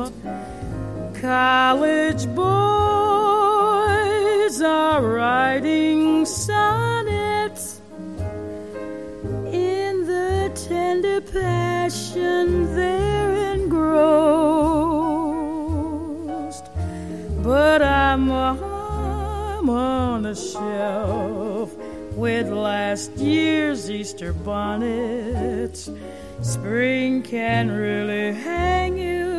College boys are writing sonnets in the tender passion they're engrossed, but I'm on a shelf with last year's Easter bonnets. Spring can really hang you